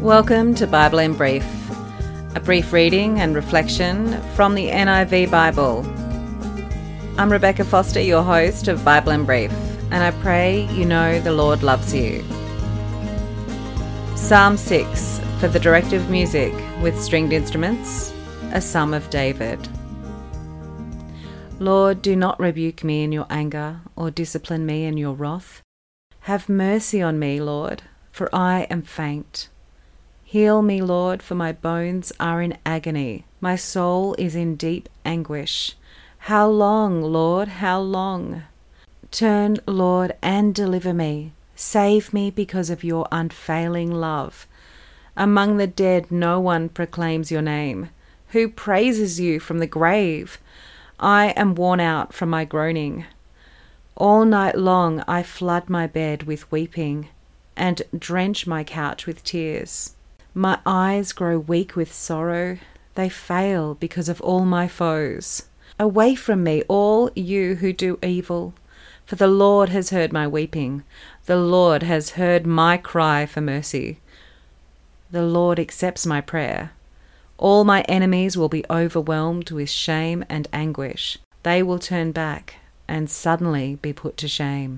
Welcome to Bible in Brief, a brief reading and reflection from the NIV Bible. I'm Rebecca Foster, your host of Bible in Brief, and I pray you know the Lord loves you. Psalm 6 for the directive music with stringed instruments, a Psalm of David. Lord, do not rebuke me in your anger or discipline me in your wrath. Have mercy on me, Lord, for I am faint. Heal me, Lord, for my bones are in agony. My soul is in deep anguish. How long, Lord, how long? Turn, Lord, and deliver me. Save me because of your unfailing love. Among the dead no one proclaims your name. Who praises you from the grave? I am worn out from my groaning. All night long I flood my bed with weeping and drench my couch with tears. My eyes grow weak with sorrow. They fail because of all my foes. Away from me, all you who do evil. For the Lord has heard my weeping. The Lord has heard my cry for mercy. The Lord accepts my prayer. All my enemies will be overwhelmed with shame and anguish. They will turn back and suddenly be put to shame.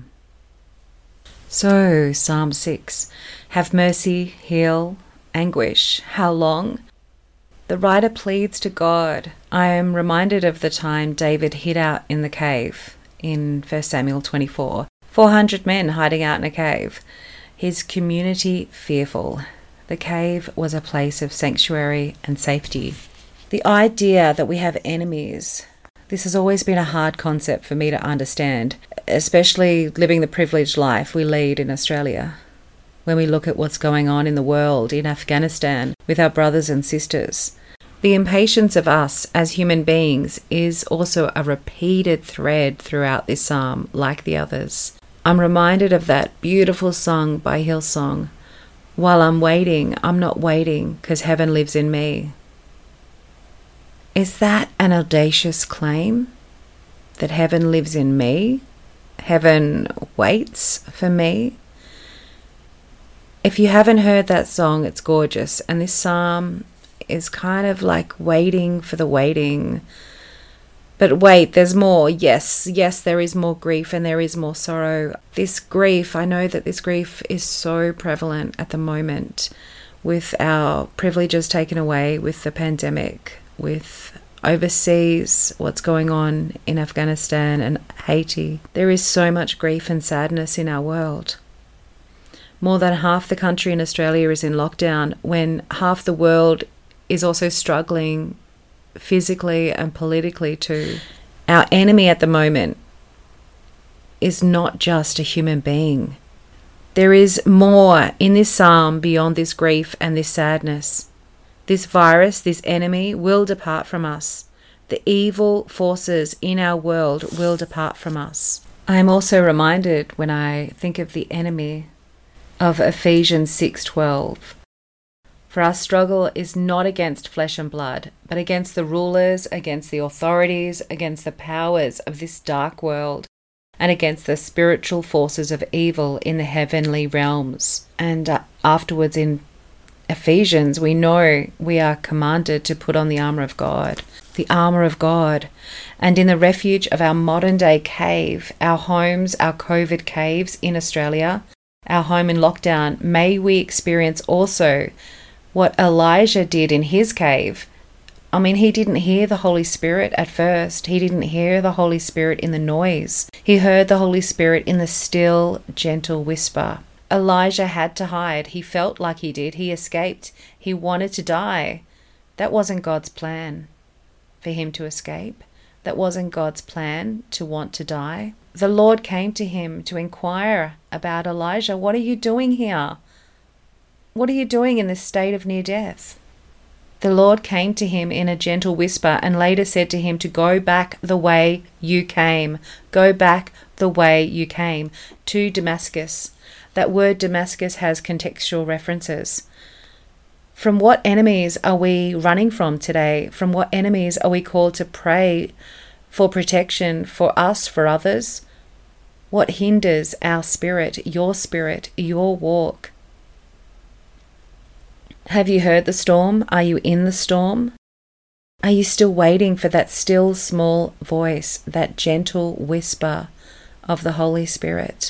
So, Psalm 6. Have mercy, heal, anguish. How long? The writer pleads to God. I am reminded of the time David hid out in the cave in 1 Samuel 24. 400 men hiding out in a cave. His community fearful. The cave was a place of sanctuary and safety. The idea that we have enemies, this has always been a hard concept for me to understand, especially living the privileged life we lead in Australia. When we look at what's going on in the world, in Afghanistan, with our brothers and sisters. The impatience of us as human beings is also a repeated thread throughout this psalm, like the others. I'm reminded of that beautiful song by Hillsong, while I'm waiting, I'm not waiting, because heaven lives in me. Is that an audacious claim? That heaven lives in me? Heaven waits for me? If you haven't heard that song, it's gorgeous. And this psalm is kind of like waiting for the waiting. But wait, there's more. Yes, there is more grief and there is more sorrow. This grief, I know that this grief is so prevalent at the moment with our privileges taken away, with the pandemic, with overseas, what's going on in Afghanistan and Haiti. There is so much grief and sadness in our world. More than half the country in Australia is in lockdown, when half the world is also struggling physically and politically too. Our enemy at the moment is not just a human being. There is more in this psalm beyond this grief and this sadness. This virus, this enemy, will depart from us. The evil forces in our world will depart from us. I am also reminded, when I think of the enemy, of Ephesians 6:12. For our struggle is not against flesh and blood, but against the rulers, against the authorities, against the powers of this dark world, and against the spiritual forces of evil in the heavenly realms. And afterwards in Ephesians, we know we are commanded to put on the armour of God. The armour of God. And in the refuge of our modern day cave, our homes, our COVID caves in Australia, our home in lockdown, may we experience also what Elijah did in his cave. I mean, he didn't hear the Holy Spirit at first. He didn't hear the Holy Spirit in the noise. He heard the Holy Spirit in the still, gentle whisper. Elijah had to hide. He felt like he did. He escaped. He wanted to die. That wasn't God's plan for him to escape. That wasn't God's plan to want to die. The Lord came to him to inquire about Elijah. What are you doing here? What are you doing in this state of near death? The Lord came to him in a gentle whisper and later said to him to go back the way you came. Go back the way you came to Damascus. That word Damascus has contextual references. From what enemies are we running from today? From what enemies are we called to pray for protection for us, for others? What hinders our spirit, your walk? Have you heard the storm? Are you in the storm? Are you still waiting for that still small voice, that gentle whisper of the Holy Spirit?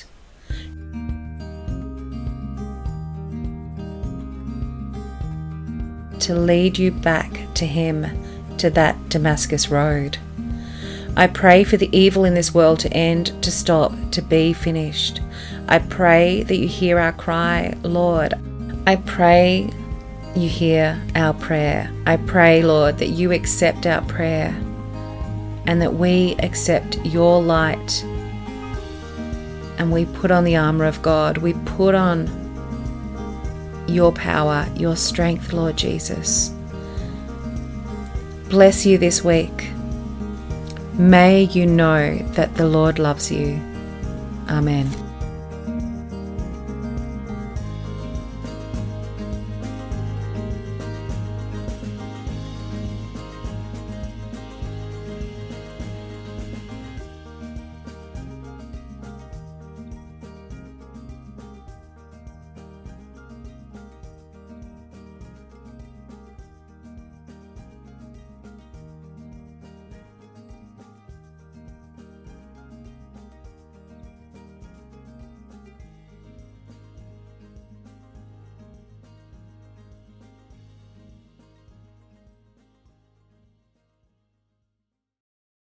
To lead you back to Him, to that Damascus road. I pray for the evil in this world to end, to stop, to be finished. I pray that you hear our cry, Lord. I pray you hear our prayer. I pray, Lord, that you accept our prayer and that we accept your light and we put on the armor of God. We put on your power, your strength, Lord Jesus. Bless you this week. May you know that the Lord loves you. Amen.